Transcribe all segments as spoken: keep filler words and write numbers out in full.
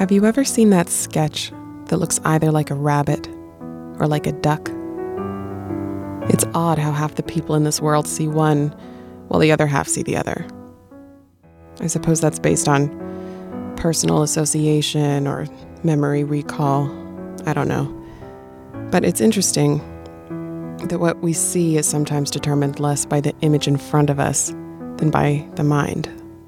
Have you ever seen that sketch that looks either like a rabbit or like a duck? It's odd how half the people in this world see one while the other half see the other. I suppose that's based on personal association or memory recall. I don't know. But it's interesting that what we see is sometimes determined less by the image in front of us than by the mind.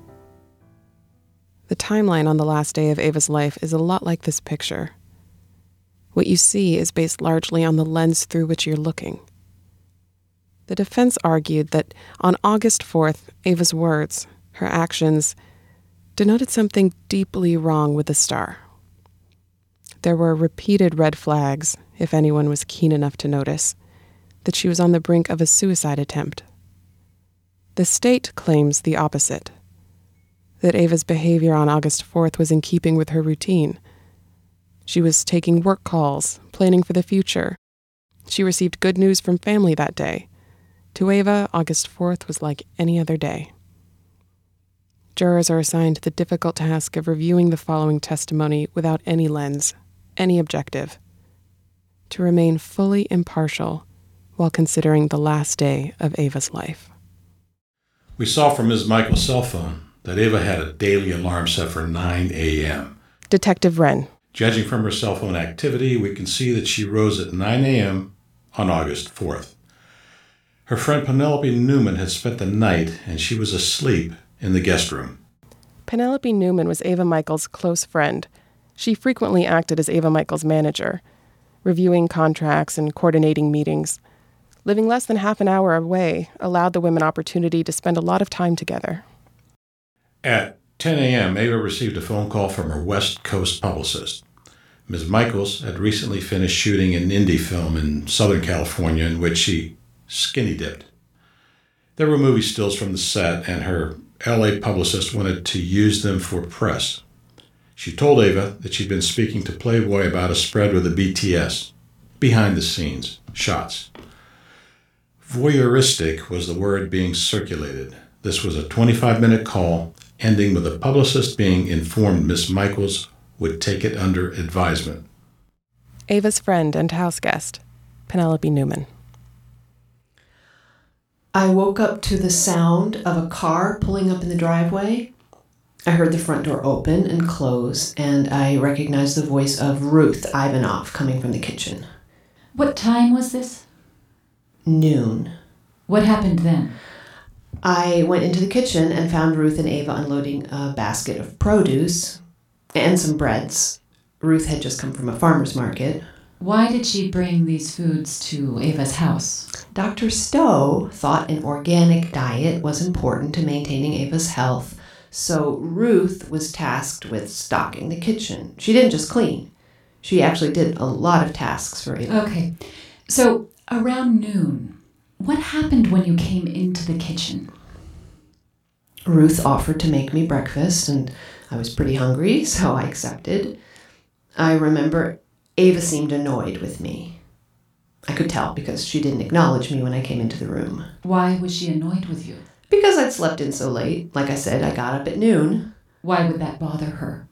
The timeline on the last day of Ava's life is a lot like this picture. What you see is based largely on the lens through which you're looking. The defense argued that on August fourth, Ava's words, her actions, denoted something deeply wrong with the star. There were repeated red flags, if anyone was keen enough to notice, that she was on the brink of a suicide attempt. The state claims the opposite, that Ava's behavior on August fourth was in keeping with her routine. She was taking work calls, planning for the future. She received good news from family that day. To Ava, August fourth was like any other day. Jurors are assigned the difficult task of reviewing the following testimony without any lens, any objective, to remain fully impartial while considering the last day of Ava's life. We saw from Miz Michael's cell phone that Ava had a daily alarm set for nine a.m. Detective Wren. Judging from her cell phone activity, we can see that she rose at nine a.m. on August fourth. Her friend Penelope Newman had spent the night, and she was asleep in the guest room. Penelope Newman was Ava Michaels' close friend. She frequently acted as Ava Michaels' manager, reviewing contracts and coordinating meetings. Living less than half an hour away allowed the women opportunity to spend a lot of time together. At ten a.m., Ava received a phone call from her West Coast publicist. Miz Michaels had recently finished shooting an indie film in Southern California in which she skinny dipped. There were movie stills from the set, and her L A publicist wanted to use them for press. She told Ava that she'd been speaking to Playboy about a spread with the B T S, behind the scenes, shots. Voyeuristic was the word being circulated. This was a twenty-five minute call, ending with the publicist being informed Miss Michaels would take it under advisement. Ava's friend and house guest, Penelope Newman. I woke up to the sound of a car pulling up in the driveway. I heard the front door open and close, and I recognized the voice of Ruth Ivanoff coming from the kitchen. What time was this? Noon. What happened then? I went into the kitchen and found Ruth and Ava unloading a basket of produce and some breads. Ruth had just come from a farmer's market. Why did she bring these foods to Ava's house? Doctor Stowe thought an organic diet was important to maintaining Ava's health, so Ruth was tasked with stocking the kitchen. She didn't just clean. She actually did a lot of tasks for Ava. Okay, so around noon, what happened when you came into the kitchen? Ruth offered to make me breakfast, and I was pretty hungry, so I accepted. I remember Ava seemed annoyed with me. I could tell because she didn't acknowledge me when I came into the room. Why was she annoyed with you? Because I'd slept in so late. Like I said, I got up at noon. Why would that bother her?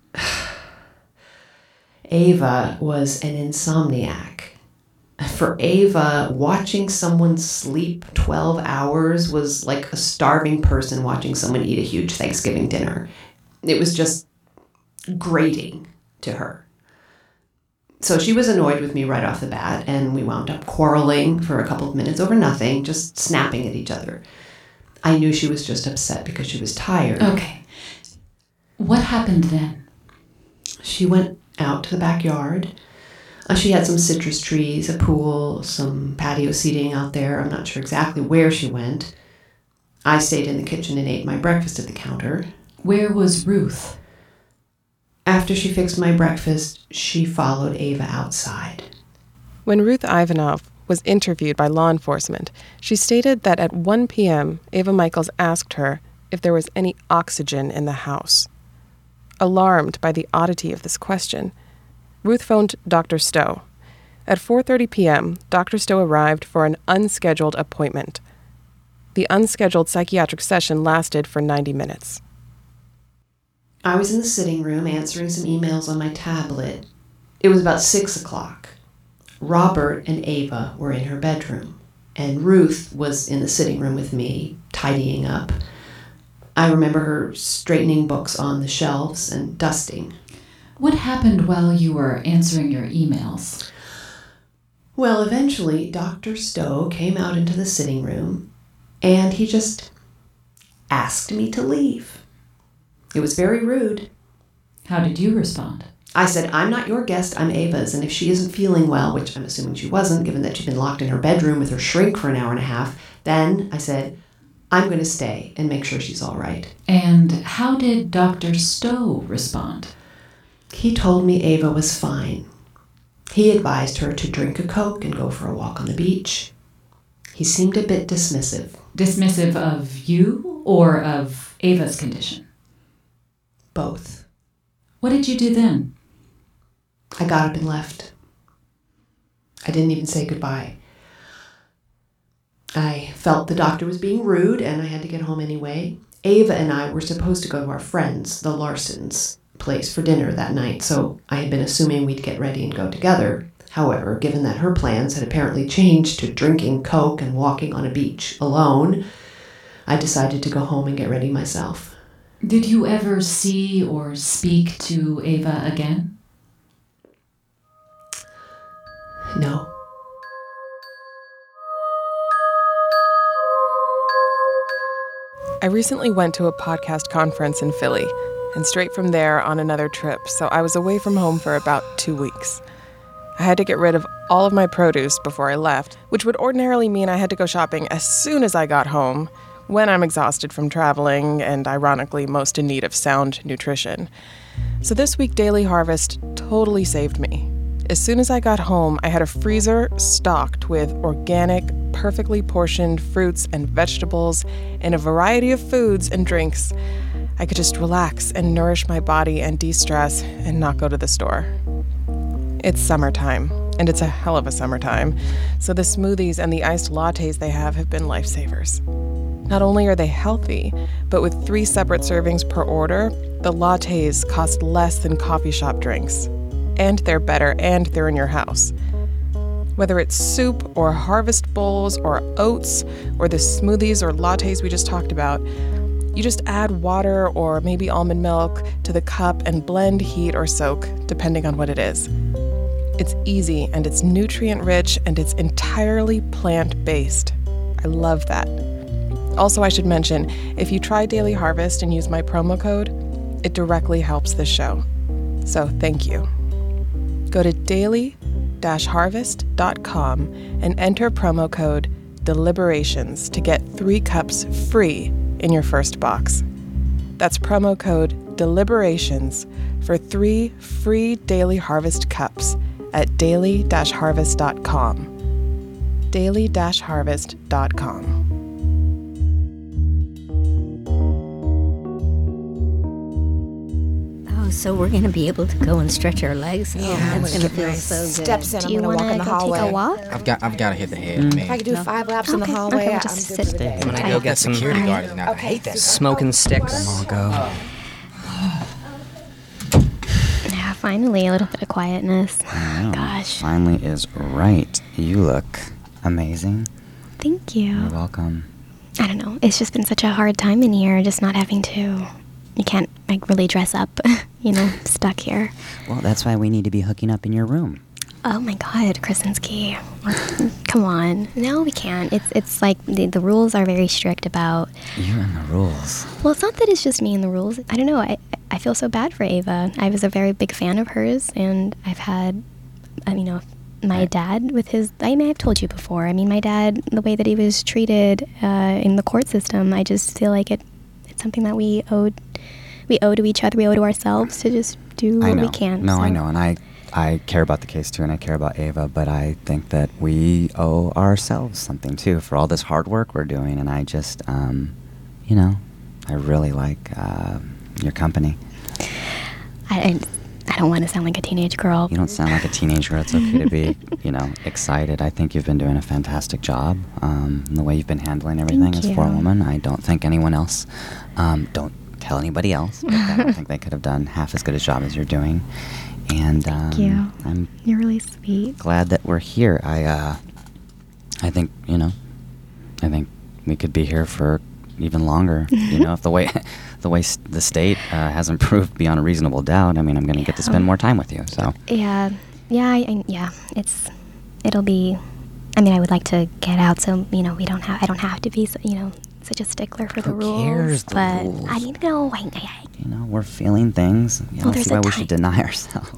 Ava was an insomniac. For Ava, watching someone sleep twelve hours was like a starving person watching someone eat a huge Thanksgiving dinner. It was just grating to her. So she was annoyed with me right off the bat, and we wound up quarreling for a couple of minutes over nothing, just snapping at each other. I knew she was just upset because she was tired. Okay. What happened then? She went out to the backyard. Uh, she had some citrus trees, a pool, some patio seating out there. I'm not sure exactly where she went. I stayed in the kitchen and ate my breakfast at the counter. Where was Ruth? After she fixed my breakfast, she followed Ava outside. When Ruth Ivanoff was interviewed by law enforcement, she stated that at one p.m., Ava Michaels asked her if there was any oxygen in the house. Alarmed by the oddity of this question, Ruth phoned Doctor Stowe. At four thirty p.m., Doctor Stowe arrived for an unscheduled appointment. The unscheduled psychiatric session lasted for ninety minutes. I was in the sitting room answering some emails on my tablet. It was about six o'clock. Robert and Ava were in her bedroom, and Ruth was in the sitting room with me, tidying up. I remember her straightening books on the shelves and dusting. What happened while you were answering your emails? Well, eventually, Doctor Stowe came out into the sitting room, and he just asked me to leave. It was very rude. How did you respond? I said, I'm not your guest, I'm Ava's, and if she isn't feeling well, which I'm assuming she wasn't, given that she'd been locked in her bedroom with her shrink for an hour and a half, then I said, I'm going to stay and make sure she's all right. And how did Doctor Stowe respond? He told me Ava was fine. He advised her to drink a Coke and go for a walk on the beach. He seemed a bit dismissive. Dismissive of you or of Ava's condition? Both. What did you do then? I got up and left. I didn't even say goodbye. I felt the doctor was being rude, and I had to get home anyway. Ava and I were supposed to go to our friends, the Larsons' place for dinner that night, so I had been assuming we'd get ready and go together. However, given that her plans had apparently changed to drinking Coke and walking on a beach alone, I decided to go home and get ready myself. Did you ever see or speak to Ava again? No. I recently went to a podcast conference in Philly, and straight from there on another trip, so I was away from home for about two weeks. I had to get rid of all of my produce before I left, which would ordinarily mean I had to go shopping as soon as I got home, when I'm exhausted from traveling and ironically most in need of sound nutrition. So this week, Daily Harvest totally saved me. As soon as I got home, I had a freezer stocked with organic, perfectly portioned fruits and vegetables and a variety of foods and drinks. I could just relax and nourish my body and de-stress and not go to the store. It's summertime, and it's a hell of a summertime, so the smoothies and the iced lattes they have have been lifesavers. Not only are they healthy, but with three separate servings per order, the lattes cost less than coffee shop drinks. And they're better, and they're in your house. Whether it's soup or harvest bowls or oats or the smoothies or lattes we just talked about, you just add water or maybe almond milk to the cup and blend, heat, or soak, depending on what it is. It's easy, and it's nutrient-rich, and it's entirely plant-based. I love that. Also, I should mention, if you try Daily Harvest and use my promo code, it directly helps this show. So thank you. Go to daily dash harvest dot com and enter promo code DELIBERATIONS to get three cups free in your first box. That's promo code DELIBERATIONS for three free Daily Harvest cups at daily dash harvest dot com. daily dash harvest dot com. So we're going to be able to go and stretch our legs. Yeah, oh, I'm that's gonna going to get feel my so good. steps in. Do I'm you gonna walk in the go hallway. take a walk? I've got I've got to hit the head. Mm. I mean, If I could do No. five laps Okay. in the hallway, Okay, I'm just good sit for the there. day. I'm gonna I go got get some security time. guards now. I Okay. hate this. Smoking sticks. Come on, go. Yeah, finally a little bit of quietness. I know. Gosh. Finally is right. You look amazing. Thank you. You're welcome. I don't know. It's just been such a hard time in here, just not having to. You can't like really dress up, you know, stuck here. Well, that's why we need to be hooking up in your room. Oh my God, Krasinski. Come on. No, we can't. It's it's like the, the rules are very strict about. You're in the rules. Well, it's not that it's just me in the rules. I don't know. I I feel so bad for Ava. I was a very big fan of hers, and I've had, I mean, you know, my dad with his. I mean, I've told you before. I mean, my dad, the way that he was treated uh, in the court system, I just feel like it. It's something that we owed. We owe to each other. We owe to ourselves to just do what I know. we can. No, so. I know, and I I care about the case too, and I care about Ava, but I think that we owe ourselves something too for all this hard work we're doing, and I just, um, you know, I really like uh, your company. I, I I don't want to sound like a teenage girl. You don't sound like a teenager. It's okay to be, you know, excited. I think you've been doing a fantastic job. Um, the way you've been handling everything Thank as you. for a woman, I don't think anyone else. Um, don't tell anybody else. But I don't think they could have done half as good a job as you're doing. And um, Thank you. I'm You're really sweet. glad that we're here. I, uh, I think, you know, I think we could be here for even longer. You know, if the way, the way s- the state uh, has improved beyond a reasonable doubt, I mean, I'm going to get to spend more time with you. So Yeah, yeah, I, I, yeah. It's, it'll be. I mean, I would like to get out, so you know, we don't have. I don't have to be, so, you know, such a stickler for the Who rules. cares, the but rules? I need to know. I, I, you know, we're feeling things. You Well, know, there's see a why we time. should deny ourselves.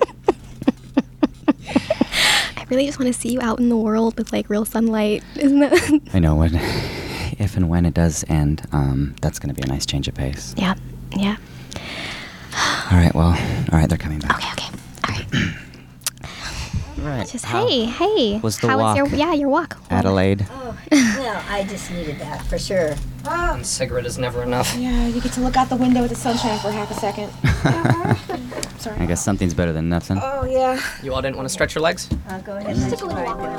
I really just want to see you out in the world with like real sunlight, isn't that? I know when, if and when it does end, um, that's going to be a nice change of pace. Yeah, yeah. All right, well, all right, they're coming back. Okay, okay, all right. Right. Just how hey, hey. was the How walk? was your yeah your walk? Adelaide. Oh, well, I just needed that for sure. One cigarette is never enough. Yeah, you get to look out the window with the sunshine for half a second. Sorry. I guess something's better than nothing. Oh, yeah. You all didn't want to stretch your legs? Uh, go ahead and Take a little walk.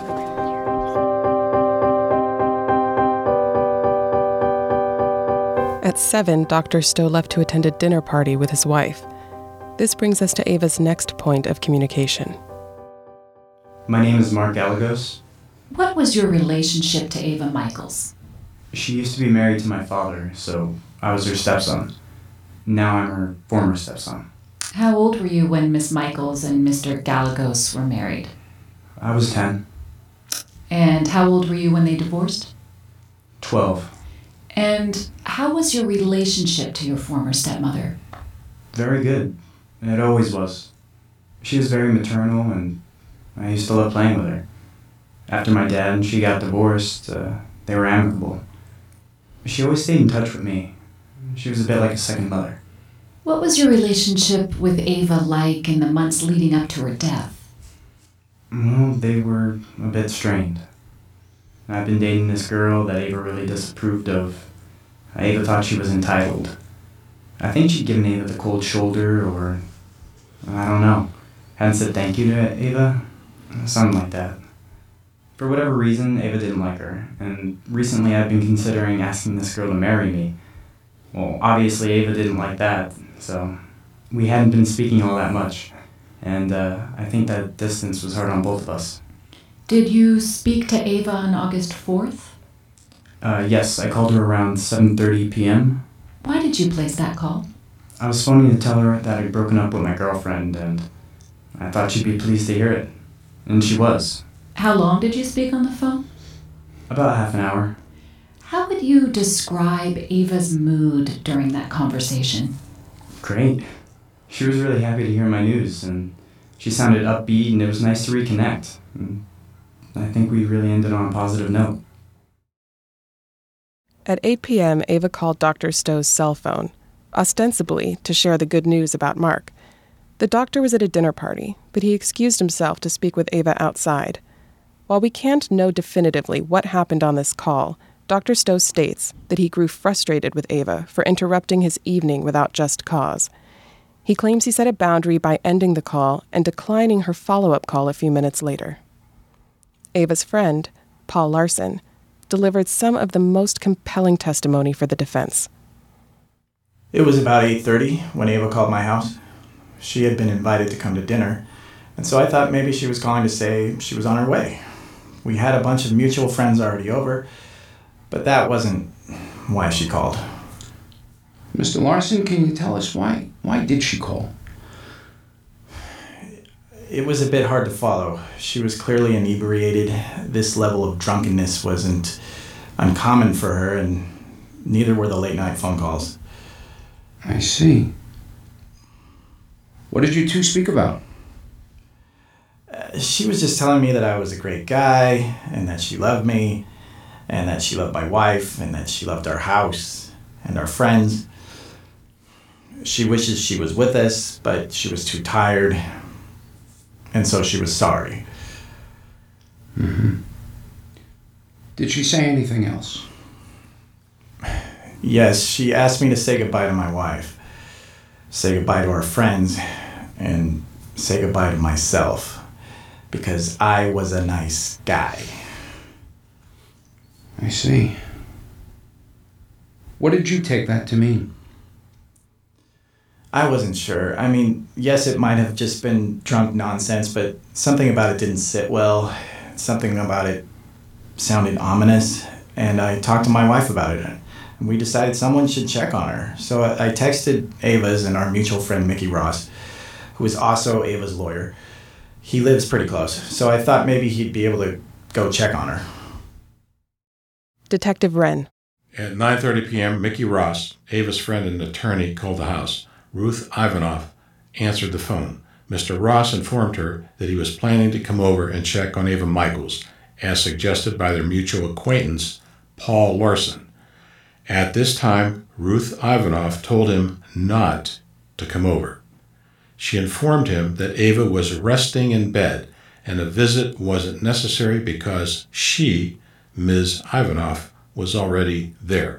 At seven, Doctor Stowe left to attend a dinner party with his wife. This brings us to Ava's next point of communication. My name is Mark Galagos. What was your relationship to Ava Michaels? She used to be married to my father, so I was her stepson. Now I'm her former stepson. How old were you when Miss Michaels and Mister Galagos were married? I was ten. And how old were you when they divorced? Twelve. And how was your relationship to your former stepmother? Very good. It always was. She was very maternal, and I used to love playing with her. After my dad and she got divorced, uh, they were amicable. She always stayed in touch with me. She was a bit like a second mother. What was your relationship with Ava like in the months leading up to her death? Well, they were a bit strained. I've been dating this girl that Ava really disapproved of. Ava thought she was entitled. I think she'd given Ava the cold shoulder, or I don't know, hadn't said thank you to Ava, something like that. For whatever reason, Ava didn't like her, and recently I've been considering asking this girl to marry me. Well, obviously Ava didn't like that, so we hadn't been speaking all that much, and uh, I think that distance was hard on both of us. Did you speak to Ava on August fourth? Uh, yes, I called her around seven thirty p.m. Why did you place that call? I was phoning to tell her that I'd broken up with my girlfriend, and I thought she'd be pleased to hear it. And she was. How long did you speak on the phone? About half an hour. How would you describe Ava's mood during that conversation? Great. She was really happy to hear my news, and she sounded upbeat, and it was nice to reconnect. And I think we really ended on a positive note. At eight p.m., Ava called Doctor Stowe's cell phone, ostensibly to share the good news about Mark. The doctor was at a dinner party, but he excused himself to speak with Ava outside. While we can't know definitively what happened on this call, Doctor Stowe states that he grew frustrated with Ava for interrupting his evening without just cause. He claims he set a boundary by ending the call and declining her follow-up call a few minutes later. Ava's friend, Paul Larson, delivered some of the most compelling testimony for the defense. It was about eight thirty when Ava called my house. She had been invited to come to dinner, and so I thought maybe she was calling to say she was on her way. We had a bunch of mutual friends already over, but that wasn't why she called. Mister Larson, can you tell us why? Why did she call? It was a bit hard to follow. She was clearly inebriated. This level of drunkenness wasn't uncommon for her, and neither were the late-night phone calls. I see. What did you two speak about? Uh, she was just telling me that I was a great guy, and that she loved me, and that she loved my wife, and that she loved our house and our friends. She wishes she was with us, but she was too tired, and so she was sorry. Mm-hmm. Did she say anything else? Yes, she asked me to say goodbye to my wife, say goodbye to our friends, and say goodbye to myself, because I was a nice guy. I see. What did you take that to mean? I wasn't sure. I mean, yes, it might have just been drunk nonsense, but something about it didn't sit well. Something about it sounded ominous, and I talked to my wife about it, and we decided someone should check on her. So I, I texted Ava's and our mutual friend Mickey Ross, who is also Ava's lawyer. He lives pretty close, so I thought maybe he'd be able to go check on her. Detective Wren. At nine thirty p.m., Mickey Ross, Ava's friend and attorney, called the house. Ruth Ivanoff answered the phone. Mister Ross informed her that he was planning to come over and check on Ava Michaels, as suggested by their mutual acquaintance, Paul Larson. At this time, Ruth Ivanoff told him not to come over. She informed him that Ava was resting in bed and a visit wasn't necessary because she, Miz Ivanoff, was already there.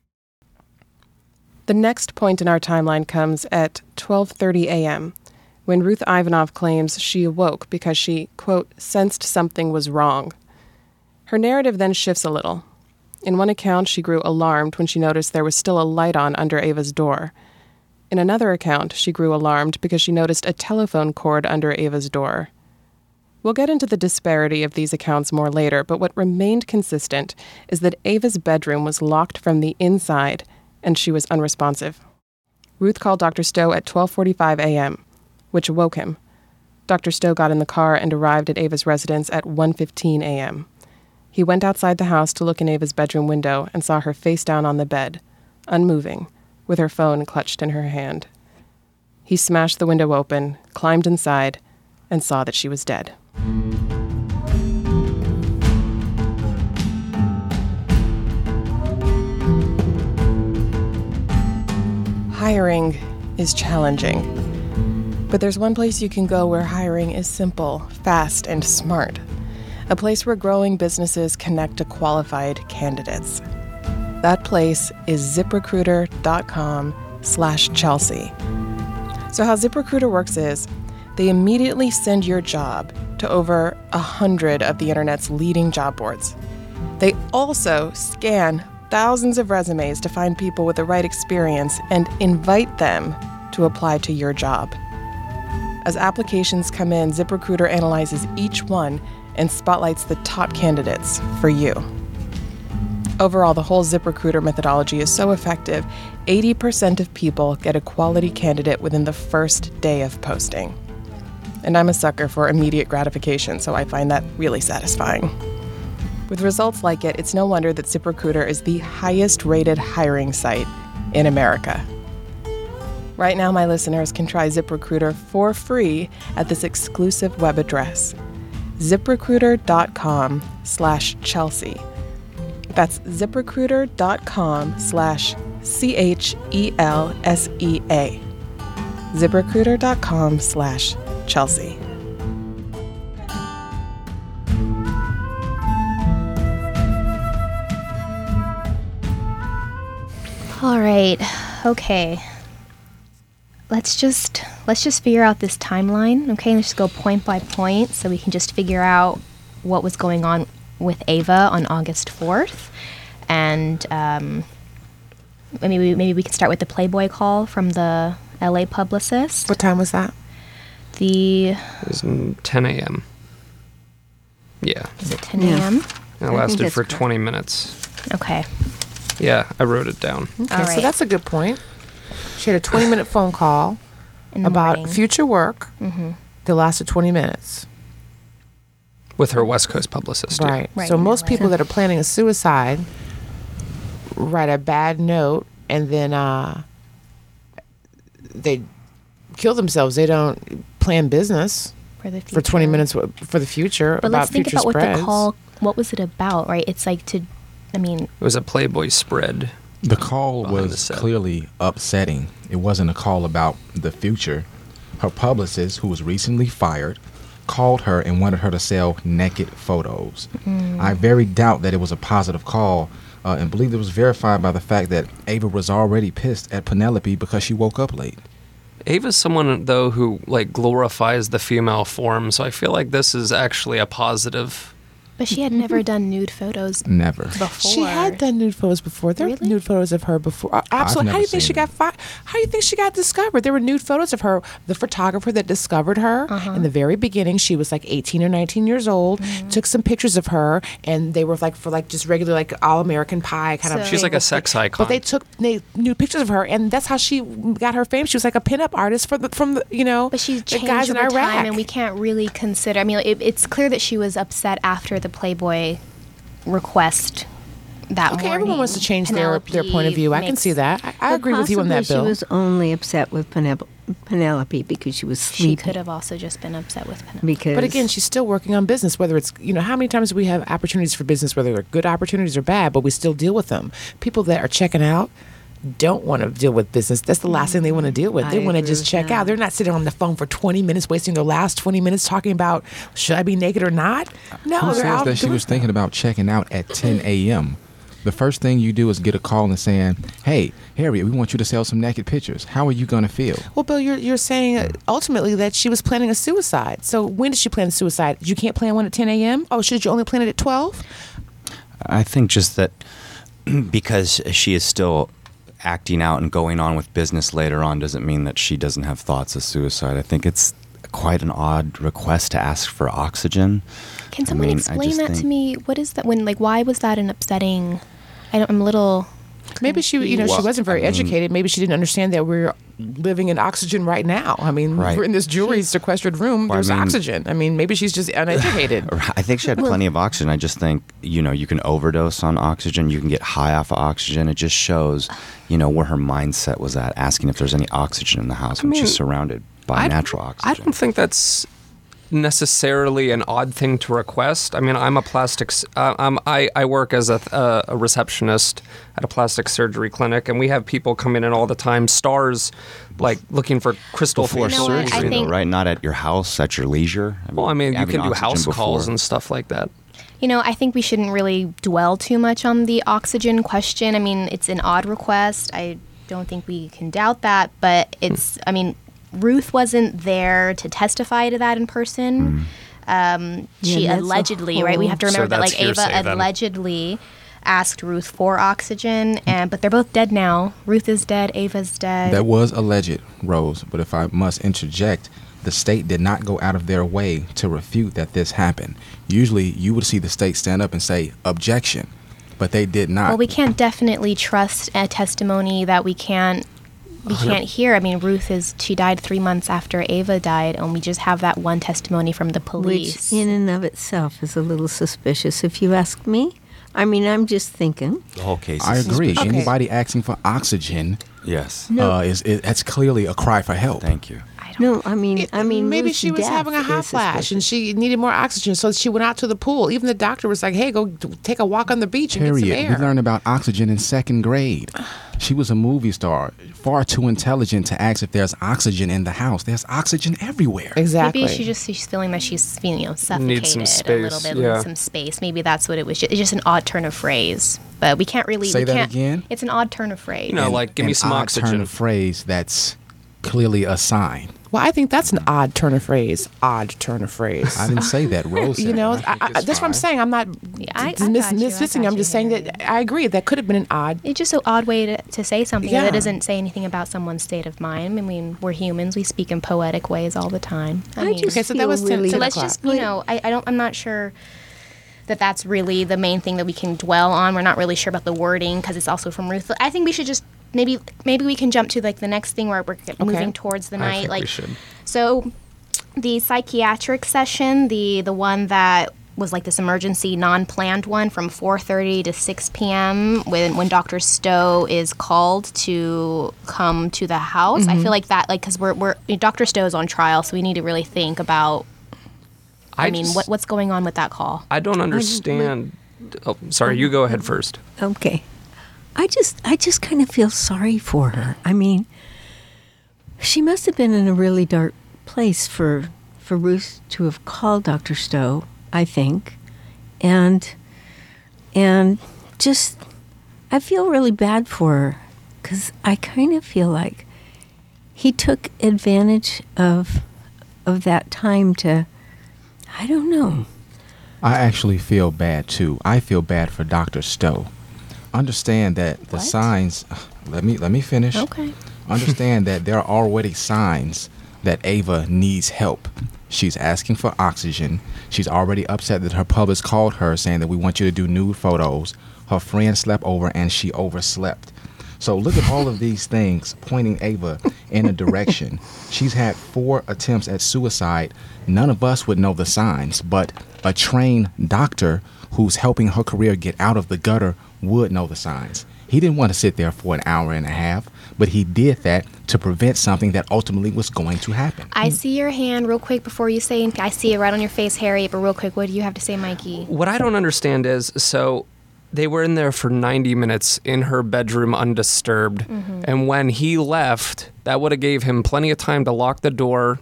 The next point in our timeline comes at twelve thirty a.m., when Ruth Ivanoff claims she awoke because she, quote, sensed something was wrong. Her narrative then shifts a little. In one account, she grew alarmed when she noticed there was still a light on under Ava's door. In another account, she grew alarmed because she noticed a telephone cord under Ava's door. We'll get into the disparity of these accounts more later, but what remained consistent is that Ava's bedroom was locked from the inside, and she was unresponsive. Ruth called Doctor Stowe at twelve forty-five a.m., which awoke him. Doctor Stowe got in the car and arrived at Ava's residence at one fifteen a.m. He went outside the house to look in Ava's bedroom window and saw her face down on the bed, unmoving, with her phone clutched in her hand. He smashed the window open, climbed inside, and saw that she was dead. Hiring is challenging, but there's one place you can go where hiring is simple, fast, and smart. A place where growing businesses connect to qualified candidates. That place is ZipRecruiter.com slash Chelsea. So how ZipRecruiter works is they immediately send your job to over a hundred of the internet's leading job boards. They also scan thousands of resumes to find people with the right experience and invite them to apply to your job. As applications come in, ZipRecruiter analyzes each one and spotlights the top candidates for you. Overall, the whole ZipRecruiter methodology is so effective, eighty percent of people get a quality candidate within the first day of posting. And I'm a sucker for immediate gratification, so I find that really satisfying. With results like it, it's no wonder that ZipRecruiter is the highest-rated hiring site in America. Right now, my listeners can try ZipRecruiter for free at this exclusive web address, ZipRecruiter.com slash Chelsea. That's ZipRecruiter.com slash C H E L S E A. ZipRecruiter.com slash Chelsea. All right. Okay. Let's just let's just figure out this timeline, okay? Let's just go point by point so we can just figure out what was going on with Ava on August fourth. And um, maybe we, maybe we can start with the Playboy call from the L A publicist. What time was that? The... It was ten a.m. Yeah. Is it ten a.m.? Yeah. It lasted for twenty minutes. Okay. Yeah, I wrote it down. Okay, All right. so that's a good point. She had a twenty-minute phone call about morning. future work Mm-hmm. that lasted twenty minutes. With her West Coast publicist. yeah. Right. Right, So in most L A. people that are planning a suicide write a bad note and then uh, they kill themselves. They don't plan business For the for twenty future. minutes w- for the future. But about let's think future about what spreads. the call, what was it about, right? It's like to, I mean, It was a Playboy spread. The call Behind the was set. clearly upsetting. It wasn't a call about the future. Her publicist, who was recently fired, called her and wanted her to sell naked photos. Mm. I very doubt that it was a positive call uh, and believe it was verified by the fact that Ava was already pissed at Penelope because she woke up late. Ava's someone, though, who like glorifies the female form, so I feel like this is actually a positive But she had never done nude photos Never. before. She had done nude photos before. There Really? were nude photos of her before. Uh, absolutely. How do never you think seen she got fi- How do you think she got discovered? There were nude photos of her. The photographer that discovered her Uh-huh. in the very beginning, she was like eighteen or nineteen years old. Mm-hmm. Took some pictures of her, and they were like for like just regular like all American pie kind of. She's like a sex icon. But they took they, nude pictures of her, and that's how she got her fame. She was like a pinup artist for the from the you know. But she's the changed guys in over Iraq. time, and we can't really consider. I mean, it, it's clear that she was upset after the Playboy request that Okay, morning. everyone wants to change their, their point of view. I can makes- see that. I, I But agree with you on that, possibly Bill. She was only upset with Penel- Penelope because she was She sleeping. could have also just been upset with Penelope. Because But again, she's still working on business, whether it's, you know, how many times do we have opportunities for business, whether they're good opportunities or bad, but we still deal with them. People that are checking out don't want to deal with business. That's the last thing they want to deal with. I They want to agree just with check that. out. They're not sitting on the phone for twenty minutes, wasting their last twenty minutes talking about, should I be naked or not? No, Who they're says out that she doing was thinking about checking out at ten a.m.? The first thing you do is get a call and saying, hey, Harriet, we want you to sell some naked pictures. How are you going to feel? Well, Bill, you're you're saying uh, ultimately that she was planning a suicide. So when did she plan a suicide? You can't plan one at ten a.m.? Oh, should you only plan it at twelve? I think just that because she is still acting out and going on with business later on doesn't mean that she doesn't have thoughts of suicide. I think it's quite an odd request to ask for oxygen. Can I someone mean, I explain just that to think- me? What is that? When like, why was that an upsetting? I don't, I'm a little. Maybe she, you know, she Well, wasn't very I mean- educated. Maybe she didn't understand that we're living in oxygen right now. I mean, Right. we're in this jewelry sequestered room. Well, I There's mean- oxygen. I mean, maybe she's just uneducated. I think she had plenty of oxygen. I just think, you know, you can overdose on oxygen. You can get high off of oxygen. It just shows, you know, where her mindset was at, asking if there's any oxygen in the house when mean, she's surrounded by I- natural oxygen. I don't think that's necessarily an odd thing to request. I mean, I'm a plastics. Uh, I'm, I I work as a, uh, a receptionist at a plastic surgery clinic, and we have people coming in all the time, stars, like looking for crystal Before facial surgery, surgery. though, right? Not at your house, at your leisure. I mean, Well, I mean, you having can do oxygen house calls before. and stuff like that. You know, I think we shouldn't really dwell too much on the oxygen question. I mean, it's an odd request. I don't think we can doubt that, but it's. I mean, Ruth wasn't there to testify to that in person. Um, she Yeah, that's a allegedly, right? We have to whole- remember So that, that's like, Ava hearsay then. allegedly asked Ruth for oxygen, and but they're both dead now. Ruth is dead. Ava's dead. That was alleged, Rose, but if I must interject, the state did not go out of their way to refute that this happened. Usually, you would see the state stand up and say, objection, but they did not. Well, we can't definitely trust a testimony that we can't we can't hear. I mean, Ruth is she died three months after Ava died, and we just have that one testimony from the police. which in and of itself is a little suspicious, if you ask me. I mean, I'm just thinking. The whole case I is agree. suspicious. Anybody asking for oxygen, Yes. No. uh, is, is that's clearly a cry for help. Thank you. No, I mean, I mean, maybe Ruth's she was death having a hot is flash and suspicious. she needed more oxygen, so she went out to the pool. Even the doctor was like, "Hey, go d- take a walk on the beach and get Period. some We air." learned about oxygen in second grade. She was a movie star, far too intelligent to ask if there's oxygen in the house. There's oxygen everywhere. Exactly. Maybe she just she's feeling that she's you know suffocated Needs some a little space, bit, yeah. needs some space. Maybe that's what it was. Ju- It's just an odd turn of phrase, but we can't really Say we that can't, again? It's an odd turn of phrase. You know, And like, give me an some odd oxygen. Turn of phrase that's clearly a sign. Well, I think that's an odd turn of phrase. Odd turn of phrase. I didn't say that, Rose. You said know, it. I, I, that's what I'm saying. I'm not Yeah, I- I dismiss, got you, I dismissing. got I'm you, just saying that I agree. That could have been an odd. It's just an odd way to, to say something Yeah. that doesn't say anything about someone's state of mind. I mean, we're humans. We speak in poetic ways all the time. I, I mean, just Okay, so that feel was ten- really so ten let's o'clock. just you know, I, I don't. I'm not sure that that's really the main thing that we can dwell on. We're not really sure about the wording because it's also from Ruth. I think we should just maybe maybe we can jump to like the next thing where we're moving towards the I night. think like we should. so, the psychiatric session, the the one that was like this emergency, non-planned one from four thirty to six p.m. when when Doctor Stowe is called to come to the house. I feel like that, like, because we're we're Doctor Stowe's on trial, so we need to really think about. I, I mean, just- what what's going on with that call? I don't understand. Oh, sorry, you go ahead first. Okay. I just I just kind of feel sorry for her. I mean, she must have been in a really dark place for for Ruth to have called Doctor Stowe, I think. And and just I feel really bad for her cuz I kind of feel like he took advantage of of that time to I don't know. I actually feel bad too. I feel bad for Doctor Stowe. Understand that the What? signs. Let me let me finish. Okay. Understand that there are already signs that Ava needs help. She's asking for oxygen. She's already upset that her publicist called her saying that we want you to do nude photos. Her friend slept over and she overslept. So look at all of these things pointing Ava in a direction. She's had four attempts at suicide. None of us would know the signs, but a trained doctor who's helping her career get out of the gutter would know the signs. He didn't want to sit there for an hour and a half, but he did that to prevent something that ultimately was going to happen. I see your hand real quick before you say, I see it right on your face, Harry, but real quick, what do you have to say, Mikey? What I don't understand is, so they were in there for ninety minutes in her bedroom undisturbed. Mhm. And when he left, that would have gave him plenty of time to lock the door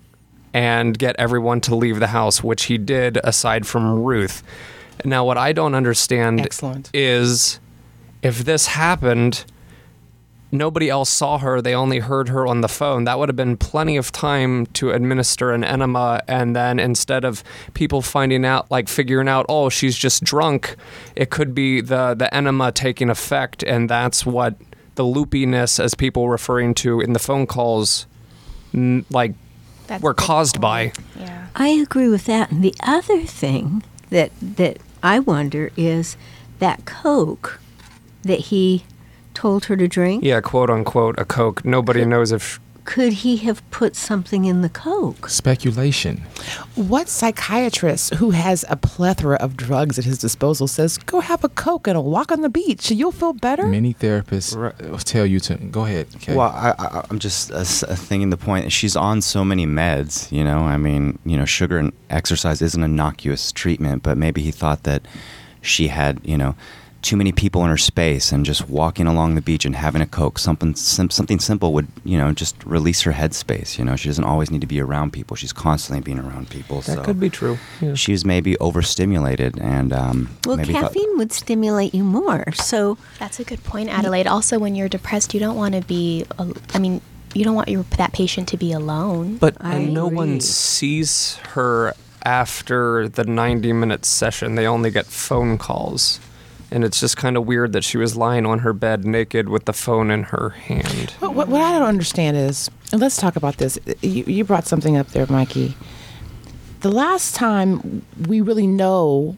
and get everyone to leave the house, which he did aside from Ruth. Now, what I don't understand Excellent. is if this happened, nobody else saw her. They only heard her on the phone. That would have been plenty of time to administer an enema. And then instead of people finding out, like figuring out, oh, she's just drunk, it could be the, the enema taking effect. And that's what the loopiness, as people were referring to in the phone calls, n- like That's were a good caused by. Yeah. I agree with that. And the other thing that that I wonder is that Coke that he told her to drink. Yeah, quote unquote, a Coke. Nobody knows if. Could he have put something in the Coke? Speculation. What psychiatrist who has a plethora of drugs at his disposal says, go have a Coke and a walk on the beach, you'll feel better? Many therapists will tell you to go ahead. Okay. Well, I, I, I'm just uh, s- uh, thinking the point. She's on so many meds, you know. I mean, you know, sugar and exercise is an innocuous treatment, but maybe he thought that she had, you know, too many people in her space, and just walking along the beach and having a Coke, something sim- something simple would, you know, just release her headspace. You know, she doesn't always need to be around people. She's constantly being around people. That so could be true. Yeah. She was maybe overstimulated, and um, Well, maybe thought- caffeine would stimulate you more. So That's a good point, Adelaide. Also, when you're depressed, you don't want to be, al- I mean, you don't want your that patient to be alone. But I and no agree. one sees her after the ninety minute session. They only get phone calls. And it's just kind of weird that she was lying on her bed naked with the phone in her hand. What, what, what I don't understand is, and let's talk about this. You, you brought something up there, Mikey. The last time we really know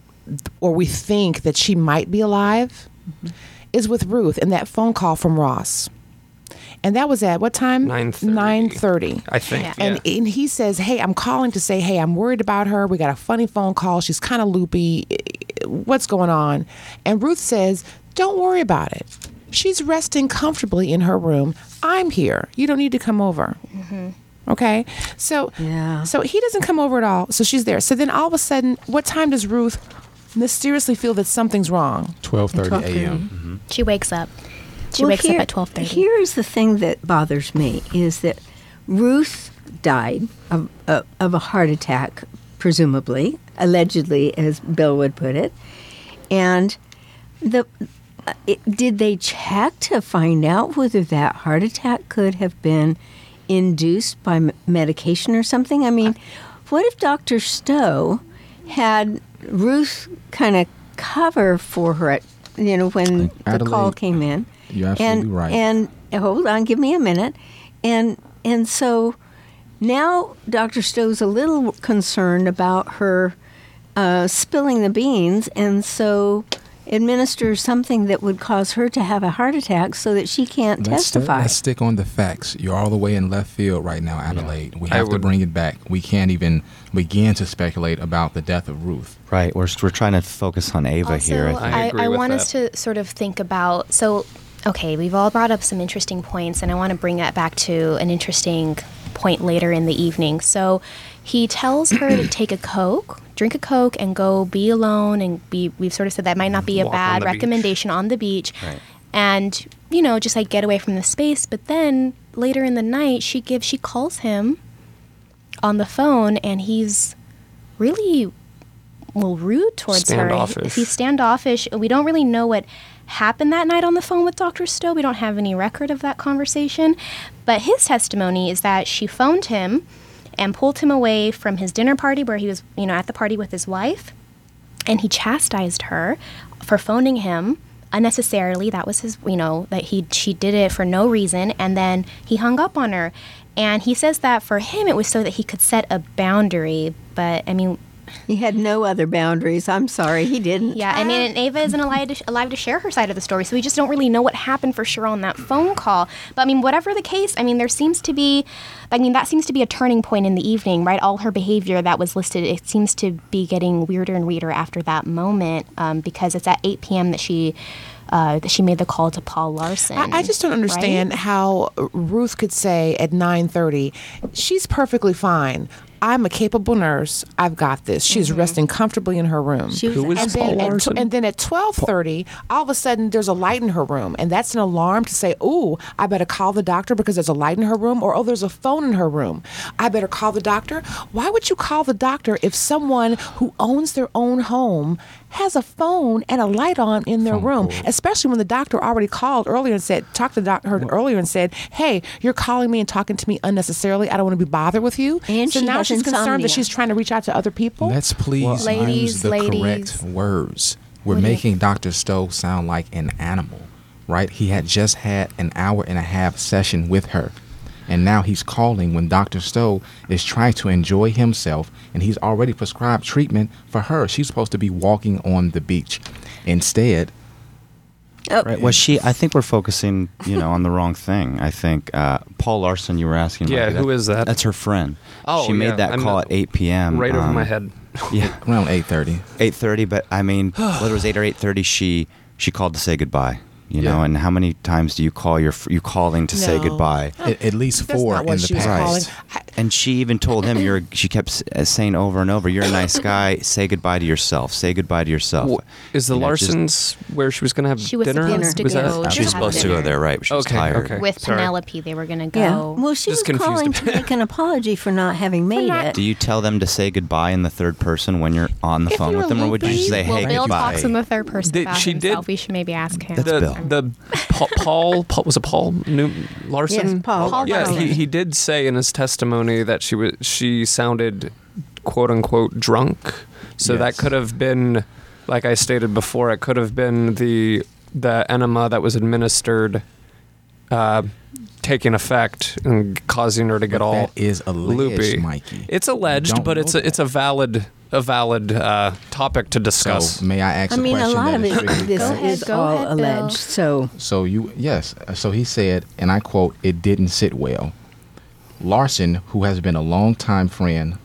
or we think that she might be alive mm-hmm. is with Ruth and that phone call from Ross. And that was at what time? nine thirty. nine thirty. I think. Yeah. And, and he says, hey, I'm calling to say, hey, I'm worried about her. We got a funny phone call. She's kind of loopy. What's going on? And Ruth says, don't worry about it. She's resting comfortably in her room. I'm here. You don't need to come over. Mm-hmm. Okay? So, Yeah. so he doesn't come over at all. So she's there. So then all of a sudden, what time does Ruth mysteriously feel that something's wrong? twelve thirty twelve thirty. a.m. Mm-hmm. She wakes up. She Well, wakes here- up at twelve thirty. Here's the thing that bothers me is that Ruth died of, of, of a heart attack, presumably, allegedly, as Bill would put it. And the uh, it, did they check to find out whether that heart attack could have been induced by m- medication or something? I mean, what if Doctor Stowe had Ruth kind of cover for her, at, you know, when the call Adelaide, came in? You're absolutely and, right. And hold on, give me a minute. And and so now Doctor Stowe's a little concerned about her uh, spilling the beans, and so administers something that would cause her to have a heart attack so that she can't Let's, sti- testify. let's stick on the facts. You're all the way in left field right now, Adelaide. We I have to would- bring it back. We can't even begin to speculate about the death of Ruth. right. We're we're trying to focus on Ava Also, here. I think. I I, agree I with want that. us to sort of think about, so, okay, we've all brought up some interesting points, and I want to bring that back to an interesting point later in the evening. So he tells her to take a Coke, drink a Coke, and go be alone, and be, we've sort of said that might not be a Walk on bad the beach. recommendation on the beach. Right. And, you know, just like get away from the space. But then later in the night, she gives, she calls him on the phone, and he's really, well, rude towards her. Standoffish. He's standoffish. We don't really know what happened that night on the phone with Doctor Stowe. We don't have any record of that conversation. But his testimony is that she phoned him, and pulled him away from his dinner party where he was, you know, at the party with his wife. And he chastised her for phoning him unnecessarily. That was his, you know, that he she did it for no reason. And then he hung up on her. And he says that for him, it was so that he could set a boundary. But, I mean... He had no other boundaries. I'm sorry, he didn't. Yeah, I mean, and Ava isn't alive to, alive to share her side of the story, so we just don't really know what happened for sure on that phone call. But, I mean, whatever the case, I mean, there seems to be... I mean, that seems to be a turning point in the evening, right? All her behavior that was listed, it seems to be getting weirder and weirder after that moment, um, because it's at eight p.m. that she... Uh, that she made the call to Paul Larson. I, I just don't understand right? how Ruth could say at nine thirty, she's perfectly fine. I'm a capable nurse. I've got this. She's mm-hmm. resting comfortably in her room. She was Who is and Paul then Larson? At, and then at twelve thirty, all of a sudden, there's a light in her room. And that's an alarm to say, ooh, I better call the doctor because there's a light in her room. Or, oh, there's a phone in her room. I better call the doctor. Why would you call the doctor if someone who owns their own home has a phone and a light on in their phone room, call. Especially when the doctor already called earlier and said, talked to the doctor her earlier and said, hey, you're calling me and talking to me unnecessarily. I don't want to be bothered with you. And so she now has she's insomnia. concerned that she's trying to reach out to other people. Let's please well, use ladies, the ladies. correct words. We're What making Doctor Stowe sound like an animal, right? He had just had an hour and a half session with her. And now he's calling when Doctor Stowe is trying to enjoy himself, and he's already prescribed treatment for her. She's supposed to be walking on the beach. Instead, oh. right, well, she. I think we're focusing, you know, on the wrong thing. I think uh, Paul Larson. You were asking. Yeah, Mikey, who is that? That's her friend. Oh, she made yeah, that I'm call not- at eight p.m. Right over um, my head. Yeah, around eight thirty. eight thirty, but I mean, whether it was eight or eight thirty, she she called to say goodbye. You Yeah. know, and how many times do you call your you calling to say No. goodbye? At, at least That's four not what in the she was past. calling. And she even told him, "You're." She kept s- uh, saying over and over, "You're a nice guy. Say goodbye to yourself. Say goodbye to yourself." Well, is the You know, just- Larsons where she was going to have She was dinner? supposed to was go that- to She was have supposed to go dinner. there, right? But she was Okay, tired. okay. With Sorry. Penelope, they were going to go. Yeah. Well, she Just was confused calling a to bit. make an apology for not having made not- it. Do you tell them to say goodbye in the third person when you're on the If phone you're with them, or would you loopy, just say, Well, "Hey, Bill goodbye"? talks in the third person Did- about she himself. did- We should maybe ask him. That's the, Bill. the Pa- Paul, Paul was it Paul New, Larson? Yes, Paul. Paul yeah, Larson. he, he did say in his testimony that she was she sounded quote unquote drunk. So that Yes. could have been, like I stated before, it could have been the the enema that was administered uh, taking effect and causing her to get But all that is alleged, loopy. Mikey. It's alleged, Don't but know it's a, that. it's a valid a valid uh, topic to discuss. So may I ask I a mean, a question? lot that of is it, strictly this Go correct? ahead, is go all ahead, Bill. alleged. So So you yes. So he said, and I quote, "It didn't sit well." Larson, who has been a longtime friend,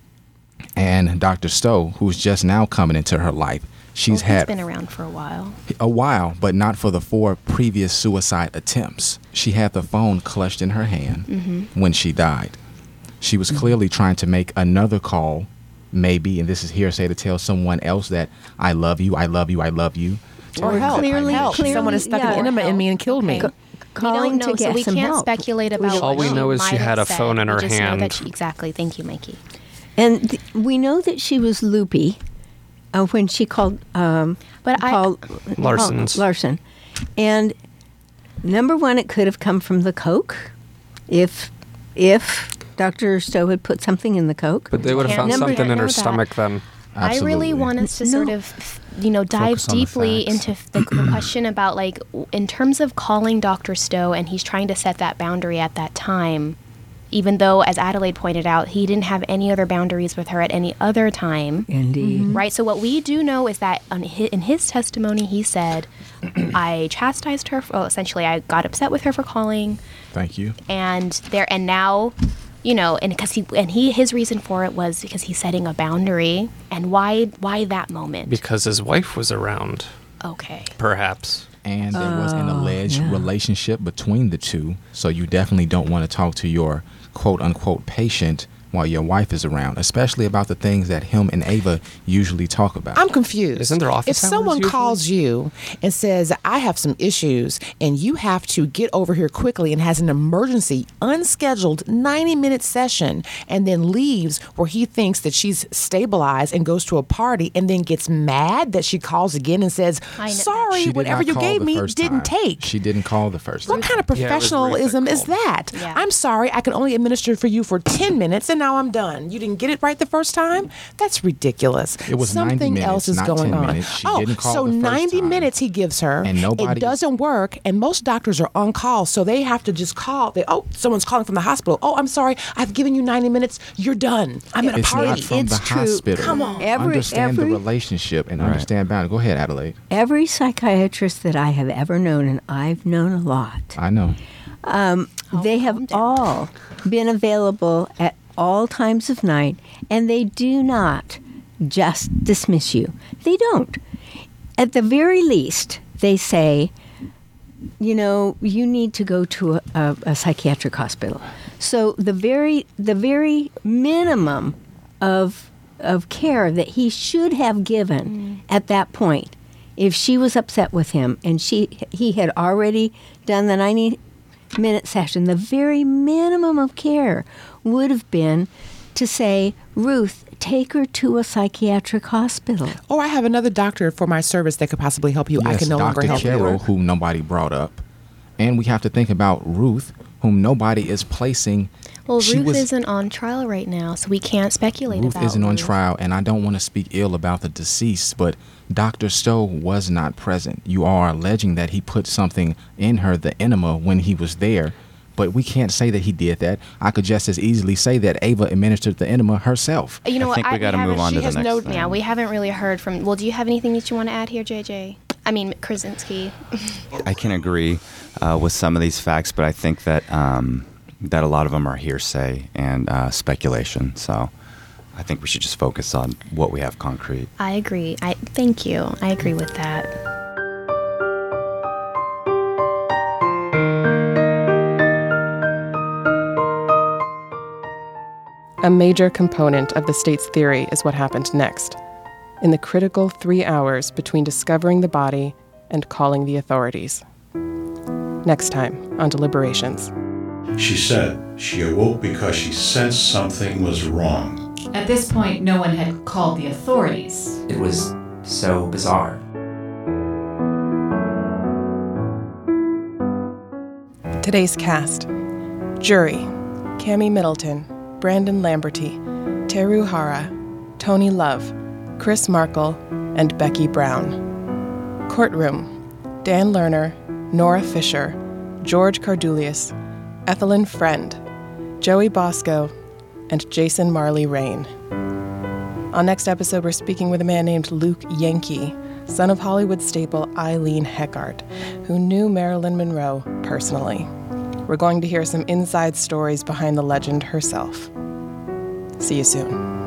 and Doctor Stowe, who's just now coming into her life, she's Well, he's had been around for a while. a while, but not for the four previous suicide attempts. She had the phone clutched in her hand Mm-hmm. when she died. She was clearly trying to make another call, maybe, and this is hearsay, to tell someone else that I love you, I love you, I love you. Or help. Clearly- help. clearly- Someone has stuck yeah. an enema in me and killed me. Okay. We calling don't know, to so get we some can't help. speculate We about don't what All we she know is might she have had a said. phone in We her just know that hand. she- exactly. Thank you, Mikey. And th- we know that she was loopy uh, when she called um, But I- Paul Larson's. Paul Larson. And number one, it could have come from the Coke, if if Doctor Stowe had put something in the Coke. But they would have Can't- found Number- something in know her that. stomach then. I really want us to sort No. of, you know, dive Focus on the deeply facts. into the, the question about, like, w- in terms of calling Doctor Stowe, and he's trying to set that boundary at that time, even though, as Adelaide pointed out, he didn't have any other boundaries with her at any other time. Indeed. Right? So what we do know is that on hi in his testimony, he said, I chastised her, for, well, essentially, I got upset with her for calling, Thank you. and there, and now... You know, and because he and he his reason for it was because he's setting a boundary, and why why that moment? Because his wife was around, Okay. perhaps. And there was an Oh, alleged yeah. relationship between the two, so you definitely don't want to talk to your quote unquote patient while your wife is around, especially about the things that him and Ava usually talk about. I'm confused. Isn't there office If hours someone usually? calls you and says, I have some issues and you have to get over here quickly and has an emergency, unscheduled ninety minute session and then leaves where he thinks that she's stabilized and goes to a party and then gets mad that she calls again and says, I know. sorry, She did whatever not you call gave the me first didn't time. take. She didn't call the first What time. kind of Yeah, it was Ruth that professionalism is called. that? Yeah. I'm sorry, I can only administer for you for ten minutes and now I'm done. You didn't get it right the first time? That's ridiculous. It was ninety Something minutes, else is not going ten on. minutes. She oh, didn't call so the first ninety time. minutes he gives her. And nobody- It doesn't work, and most doctors are on call, so they have to just call. They, oh, someone's calling from the hospital. Oh, I'm sorry. I've given you ninety minutes. You're done. I'm at a It's party. not from It's the true. hospital. Come on. Every- understand every- the relationship and Right. understand boundaries. Go ahead, Adelaide. Every psychiatrist that I have ever known, and I've known a lot, I know. um, they have all been available at all times of night, and they do not just dismiss you. They don't. At the very least, they say, you know, you need to go to a, a, a psychiatric hospital. So the very the very minimum of of care that he should have given at that point, if she was upset with him and she he had already done the ninety minute session, the very minimum of care would have been to say, Ruth, take her to a psychiatric hospital. Or I have another doctor for my service that could possibly help you. I Yes, can no longer Doctor help Carroll, you. whom nobody brought up. And we have to think about Ruth, whom nobody is placing. Well, She Ruth was- isn't on trial right now, so we can't speculate Ruth about isn't on Ruth. trial, and I don't want to speak ill about the deceased, but Doctor Stowe was not present. You are alleging that he put something in her, the enema, when he was there, but we can't say that he did that. I could just as easily say that Ava administered the enema herself. You know I what? think we gotta move haven't- on she to the has next no- thing. Yeah, we haven't really heard from. Well, do you have anything that you want to add here, J J? I mean, Krasinski. I can agree uh, with some of these facts, but I think that um, that a lot of them are hearsay and uh, speculation. So I think we should just focus on what we have concrete. I agree. I thank you. I agree with that. A major component of the state's theory is what happened next, in the critical three hours between discovering the body and calling the authorities. Next time on Deliberations. She said she awoke because she sensed something was wrong. At this point, no one had called the authorities. It was so bizarre. Today's cast: Jury, Cami Middleton, Brandon Lamberty, Teru Hara, Tony Love, Chris Markle, and Becky Brown. Courtroom: Dan Lerner, Nora Fisher, George Cardulius, Ethelyn Friend, Joey Bosco, and Jason Marley Rain. On next episode, we're speaking with a man named Luke Yankee, son of Hollywood staple Eileen Heckart, who knew Marilyn Monroe personally. We're going to hear some inside stories behind the legend herself. See you soon.